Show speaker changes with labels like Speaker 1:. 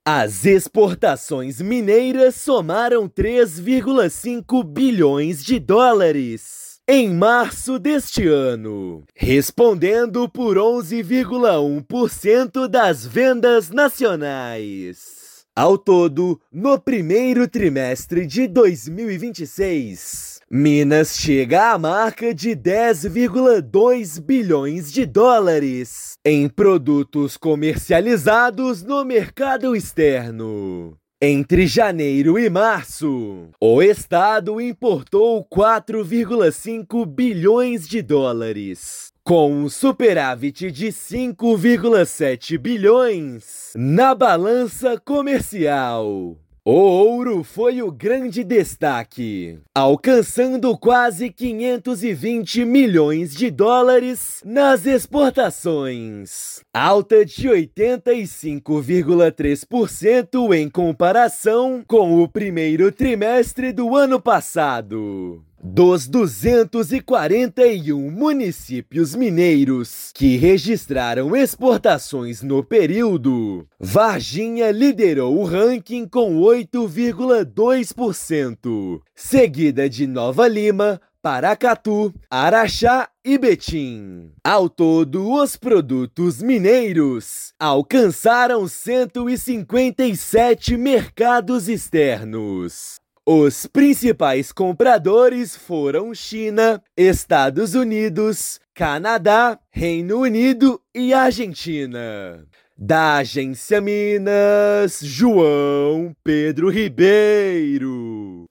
Speaker 1: As exportações mineiras somaram 3,5 bilhões de dólares em março deste ano, respondendo por 11,1% das vendas nacionais. Ao todo, no primeiro trimestre de 2026, Minas chega à marca de 10,2 bilhões de dólares em produtos comercializados no mercado externo. Entre janeiro e março, o estado importou 4,5 bilhões de dólares, com um superávit de 5,7 bilhões na balança comercial. O ouro foi o grande destaque, alcançando quase 520 milhões de dólares nas exportações, alta de 85,3% em comparação com o primeiro trimestre do ano passado. Dos 241 municípios mineiros que registraram exportações no período, Varginha liderou o ranking com 8,2%, seguida de Nova Lima, Paracatu, Araxá e Betim. Ao todo, os produtos mineiros alcançaram 157 mercados externos. Os principais compradores foram China, Estados Unidos, Canadá, Reino Unido e Argentina. Da Agência Minas, João Pedro Ribeiro.